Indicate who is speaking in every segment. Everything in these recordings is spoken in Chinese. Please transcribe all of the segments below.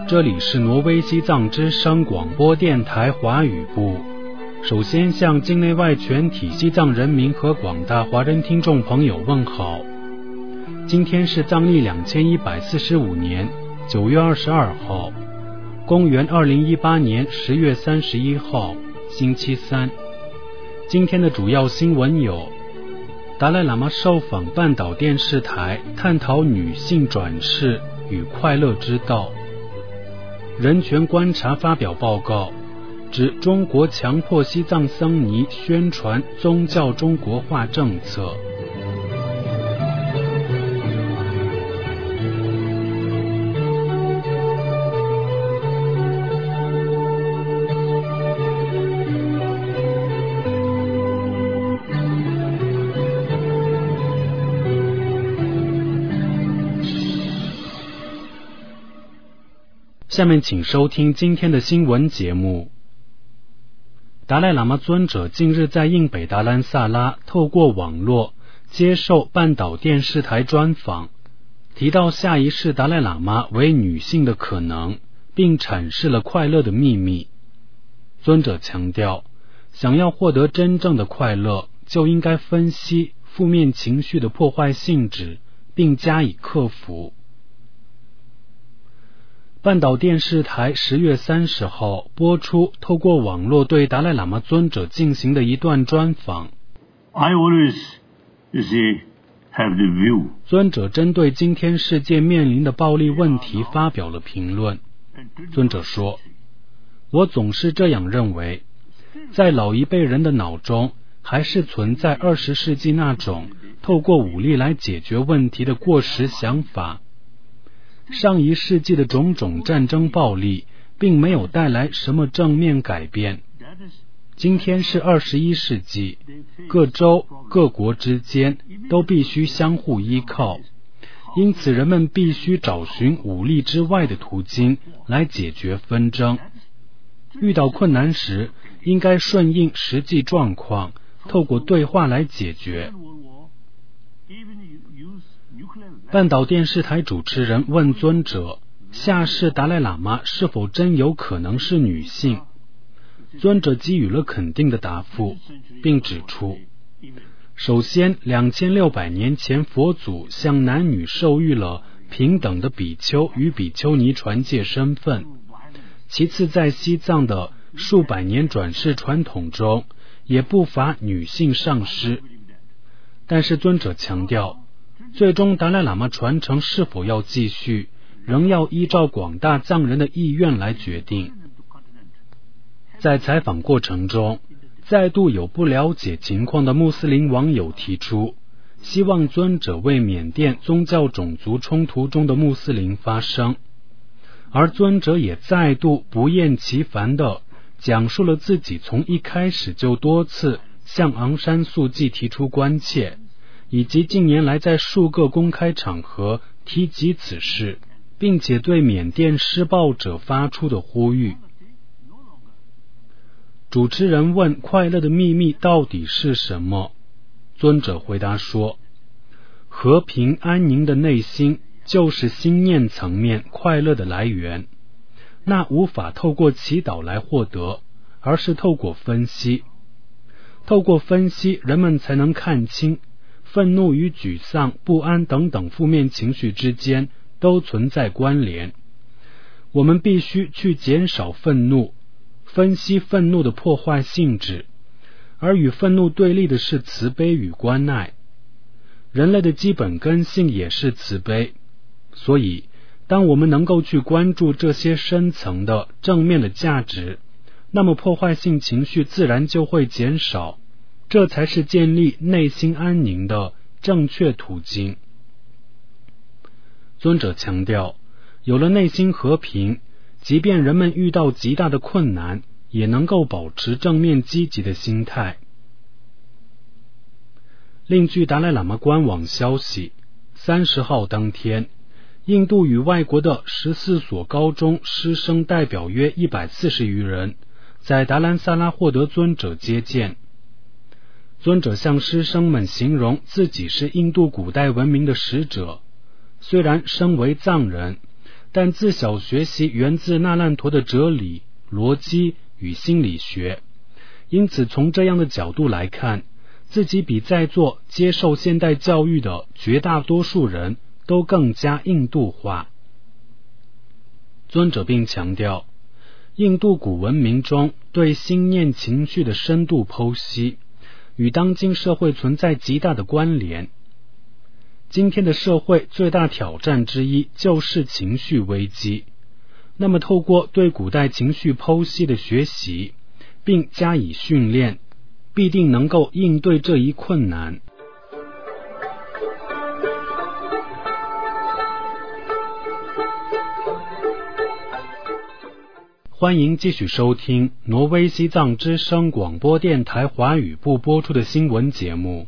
Speaker 1: 这里是挪威西藏之声广播电台华语部。首先向境内外全体西藏人民和广大华人听众朋友问好。今天是藏历2145年9月22号，公元2018年10月31号，星期三。今天的主要新闻有：达赖喇嘛受访半岛电视台，探讨女性转世与快乐之道；人权观察发表报告，指中国强迫西藏僧尼宣传宗教中国化政策。下面请收听今天的新闻节目。达赖喇嘛尊者近日在印北达兰萨拉透过网络接受半岛电视台专访，提到下一世达赖喇嘛为女性的可能，并阐释了快乐的秘密。尊者强调，想要获得真正的快乐，就应该分析负面情绪的破坏性质，并加以克服。半岛电视台10月30号播出透过网络对达赖喇嘛尊者进行的一段专访。
Speaker 2: I always have the view.
Speaker 1: 尊者针对今天世界面临的暴力问题发表了评论。尊者说，我总是这样认为，在老一辈人的脑中还是存在20世纪那种透过武力来解决问题的过时想法。上一世纪的种种战争暴力并没有带来什么正面改变。今天是21世纪，各州各国之间都必须相互依靠，因此人们必须找寻武力之外的途径来解决纷争。遇到困难时，应该顺应实际状况，透过对话来解决。半岛电视台主持人问尊者，下世达赖喇嘛是否真有可能是女性？尊者给予了肯定的答复，并指出，首先2600年前佛祖向男女授予了平等的比丘与比丘尼传戒身份，其次在西藏的数百年转世传统中也不乏女性上师。但是尊者强调，最终达赖喇嘛传承是否要继续，仍要依照广大藏人的意愿来决定。在采访过程中，再度有不了解情况的穆斯林网友提出，希望尊者为缅甸宗教种族冲突中的穆斯林发声，而尊者也再度不厌其烦地讲述了自己从一开始就多次向昂山素季提出关切，以及近年来在数个公开场合提及此事，并且对缅甸施暴者发出的呼吁。主持人问快乐的秘密到底是什么？尊者回答说，和平安宁的内心就是心念层面快乐的来源，那无法透过祈祷来获得，而是透过分析。透过分析，人们才能看清愤怒与沮丧、不安等等负面情绪之间都存在关联。我们必须去减少愤怒，分析愤怒的破坏性质，而与愤怒对立的是慈悲与关爱。人类的基本根性也是慈悲，所以当我们能够去关注这些深层的正面的价值，那么破坏性情绪自然就会减少，这才是建立内心安宁的正确途径。尊者强调，有了内心和平，即便人们遇到极大的困难，也能够保持正面积极的心态。另据达赖喇嘛官网消息，30号当天，印度与外国的14所高中师生代表约140余人，在达兰萨拉获得尊者接见。尊者向师生们形容自己是印度古代文明的使者，虽然身为藏人， 但自小学习源自那烂陀的哲理、逻辑与心理学，因此从这样的角度来看，自己比在座接受现代教育的绝大多数人都更加印度化。尊者并强调，印度古文明中对心念情绪的深度剖析，与当今社会存在极大的关联。今天的社会最大挑战之一就是情绪危机。那么透过对古代情绪剖析的学习，并加以训练，必定能够应对这一困难。欢迎继续收听挪威西藏之声广播电台华语部播出的新闻节目。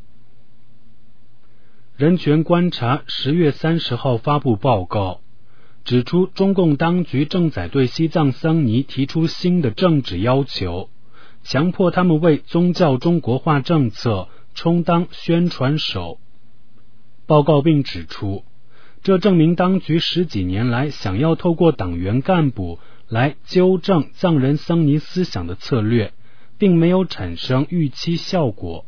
Speaker 1: 人权观察10月30号发布报告，指出中共当局正在对西藏僧尼提出新的政治要求，强迫他们为宗教中国化政策充当宣传手。报告并指出，这证明当局10几年来想要透过党员干部来纠正藏人僧尼思想的策略，并没有产生预期效果。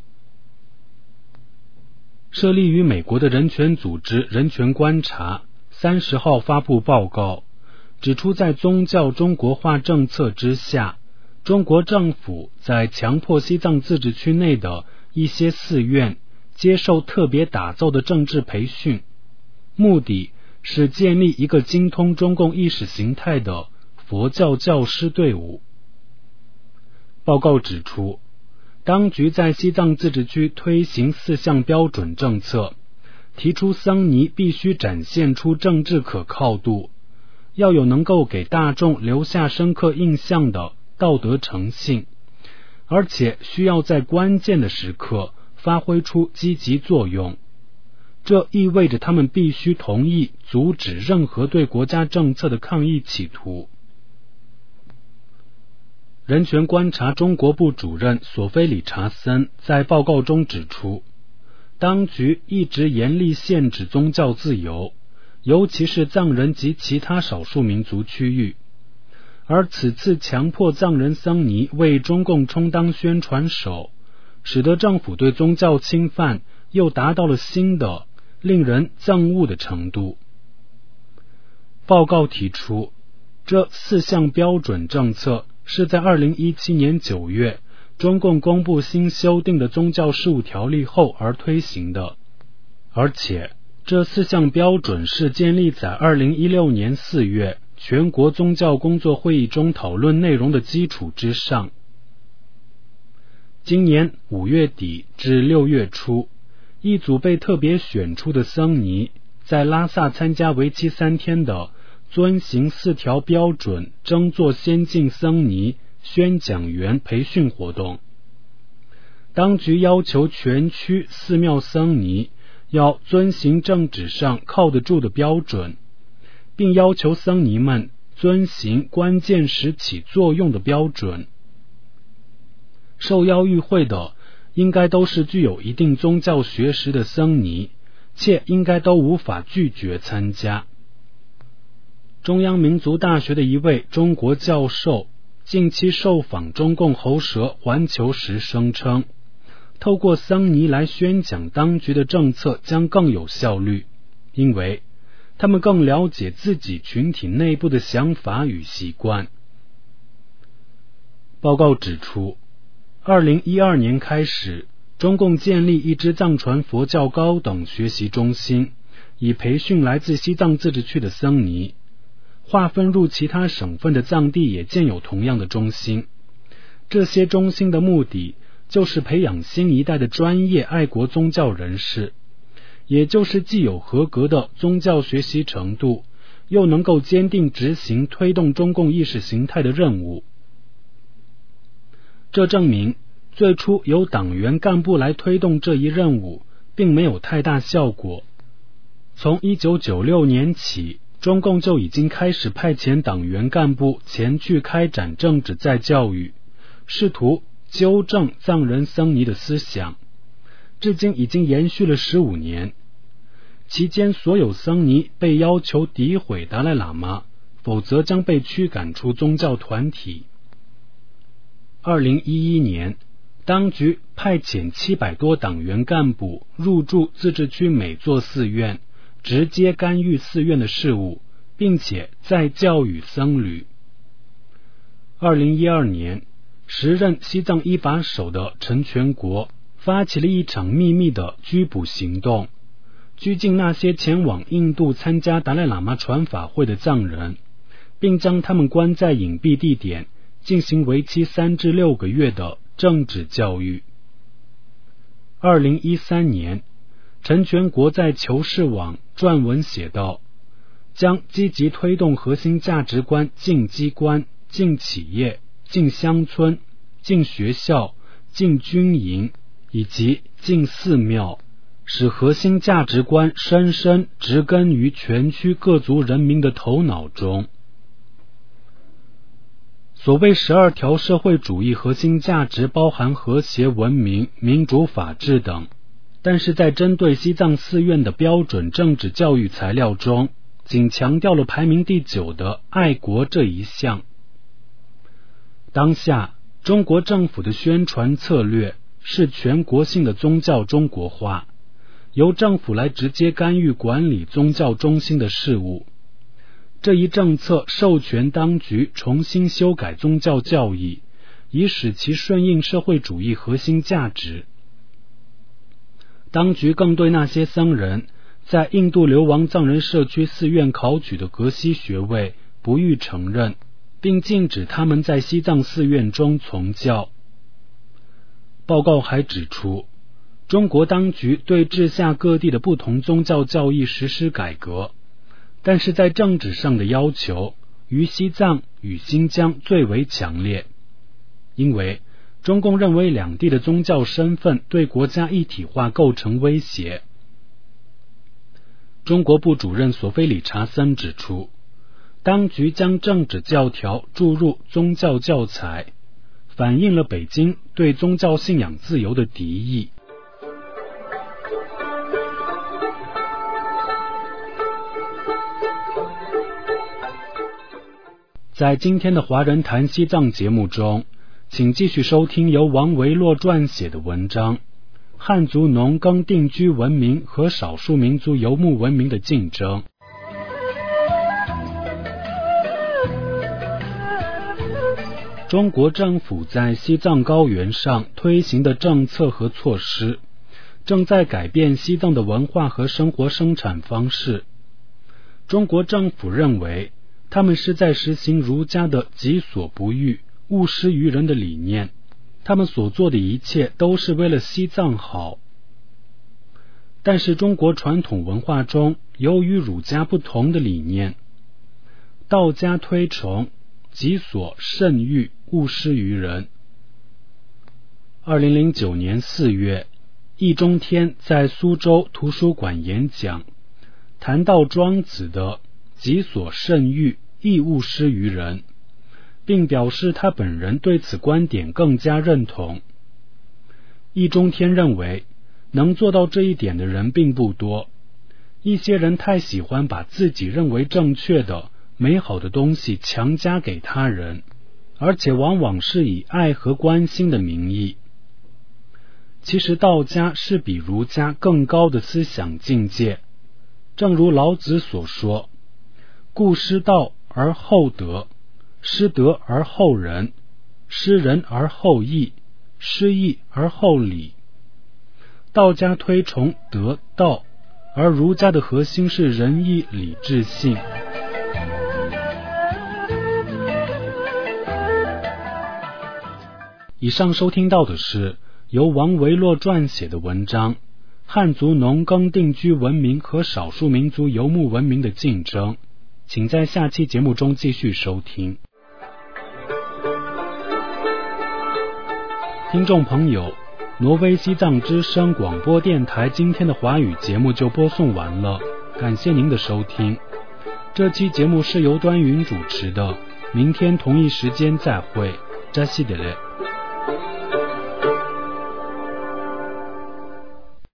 Speaker 1: 设立于美国的人权组织人权观察30号发布报告，指出在宗教中国化政策之下，中国政府在强迫西藏自治区内的一些寺院接受特别打造的政治培训，目的是建立一个精通中共意识形态的佛教教师队伍。报告指出，当局在西藏自治区推行4项标准政策，提出僧尼必须展现出政治可靠度，要有能够给大众留下深刻印象的道德诚信，而且需要在关键的时刻发挥出积极作用。这意味着他们必须同意阻止任何对国家政策的抗议企图。人权观察中国部主任索菲理查森在报告中指出，当局一直严厉限制宗教自由，尤其是藏人及其他少数民族区域，而此次强迫藏人僧尼为中共充当宣传手，使得政府对宗教侵犯又达到了新的令人憎恶的程度。报告提出，这4项标准政策是在2017年9月中共公布新修订的宗教事务条例后而推行的，而且这4项标准是建立在2016年4月全国宗教工作会议中讨论内容的基础之上。今年5月底至6月初，一组被特别选出的僧尼在拉萨参加为期3天的遵行4条标准争做先进僧尼宣讲员培训活动。当局要求全区寺庙僧尼要遵行政治上靠得住的标准，并要求僧尼们遵行关键时起作用的标准。受邀与会的应该都是具有一定宗教学识的僧尼，且应该都无法拒绝参加。中央民族大学的一位中国教授近期受访中共喉舌环球时声称，透过僧尼来宣讲当局的政策将更有效率，因为他们更了解自己群体内部的想法与习惯。报告指出，2012年开始，中共建立一支藏传佛教高等学习中心，以培训来自西藏自治区的僧尼。划分入其他省份的藏地也建有同样的中心。这些中心的目的就是培养新一代的专业爱国宗教人士，也就是既有合格的宗教学习程度，又能够坚定执行推动中共意识形态的任务。这证明最初由党员干部来推动这一任务并没有太大效果。从1996年起，中共就已经开始派遣党员干部前去开展政治再教育，试图纠正藏人僧尼的思想，至今已经延续了15年。 期间所有僧尼被要求诋毁达赖喇嘛，否则将被驱赶出宗教团体。2011年，当局派遣700多党员干部入驻自治区每座寺院，直接干预寺院的事务，并且再教育僧侣。2012年，时任西藏一把手的陈全国发起了一场秘密的拘捕行动，拘禁那些前往印度参加达赖喇嘛传法会的藏人，并将他们关在隐蔽地点，进行为期3至6个月的政治教育。2013年，陈全国在求是网撰文写道，将积极推动核心价值观进机关、进企业、进乡村、进学校、进军营以及进寺庙，使核心价值观深深植根于全区各族人民的头脑中。所谓12条社会主义核心价值包含和谐、文明、民主、法治等，但是在针对西藏寺院的标准政治教育材料中，仅强调了排名第9的爱国这一项。当下，中国政府的宣传策略是全国性的宗教中国化，由政府来直接干预管理宗教中心的事务。这一政策授权当局重新修改宗教教义，以使其顺应社会主义核心价值。当局更对那些僧人在印度流亡藏人社区寺院考取的格西学位不予承认，并禁止他们在西藏寺院中从教。报告还指出，中国当局对治下各地的不同宗教教义实施改革，但是在政治上的要求于西藏与新疆最为强烈，因为中共认为两地的宗教身份对国家一体化构成威胁。中国部主任索菲里查森指出，当局将政治教条注入宗教教材，反映了北京对宗教信仰自由的敌意。在今天的华人谈西藏节目中，请继续收听由王维洛撰写的文章《汉族农耕定居文明和少数民族游牧文明的竞争》。中国政府在西藏高原上推行的政策和措施，正在改变西藏的文化和生活生产方式。中国政府认为，他们是在实行儒家的己所不欲，勿施于人的理念，他们所做的一切都是为了西藏好。但是中国传统文化中有与儒家不同的理念，道家推崇己所慎欲，勿施于人。2009年4月，易中天在苏州图书馆演讲，谈到庄子的己所慎欲，亦勿施于人，并表示他本人对此观点更加认同。易中天认为，能做到这一点的人并不多，一些人太喜欢把自己认为正确的、美好的东西强加给他人，而且往往是以爱和关心的名义。其实道家是比儒家更高的思想境界，正如老子所说，故失道而后德，失德而后仁，失仁而后义，失义而后礼。道家推崇德道，而儒家的核心是仁义礼智信。以上收听到的是由王维洛撰写的文章《汉族农耕定居文明和少数民族游牧文明的竞争》，请在下期节目中继续收听。听众朋友，挪威西藏之声广播电台今天的华语节目就播送完了，感谢您的收听。这期节目是由端云主持的，明天同一时间再会，扎西德勒。